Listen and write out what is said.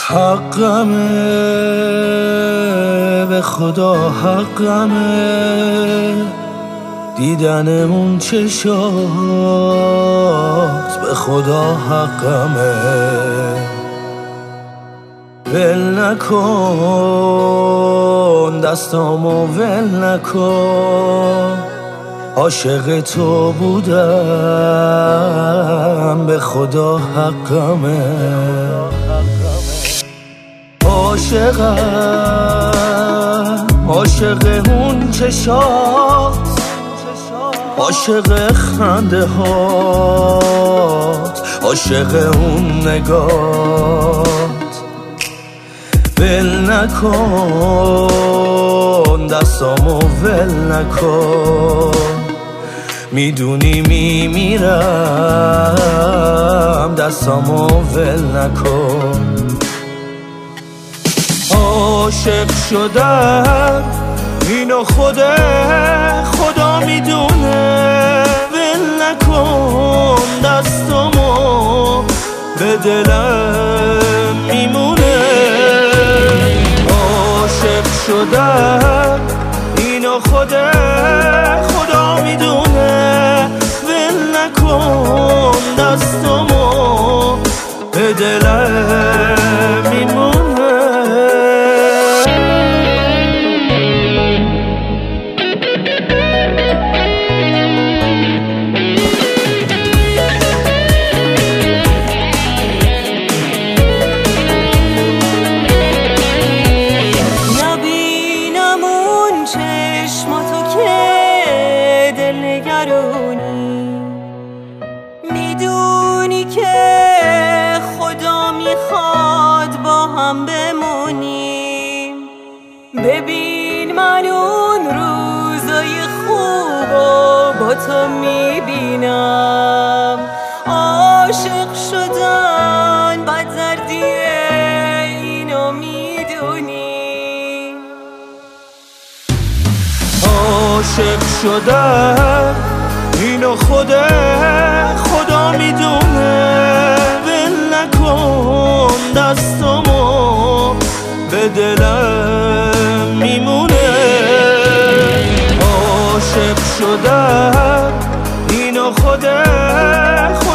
حقمه، به خدا حقمه دیدن اون چشات، به خدا حقمه. ول نکن دستامو، ول نکن، عاشق تو بودم، به خدا حقمه. عاشقم، عاشق اون چشات، عاشق خنده هات، عاشق اون نگات. ول نکن دستامو، ول نکن، میدونی میمیرم، دستامو ول نکن. عاشق شدم اینو خدا میدونه، ول نکن دستامو، به دلم میمونه. عاشق شدم اینو خدا میدونه، ول نکن دستامو، به دلم میمونه. میدونی که خدا میخواد با هم بمونیم. ببین من اون روزای خوبو با تو میبینم. عاشق شدن بد دردیه، اینو میدونی. عاشق شدن اینو خدا میدونه، ول نکن دستامو، به دلم میمونه. عاشق شدن اینو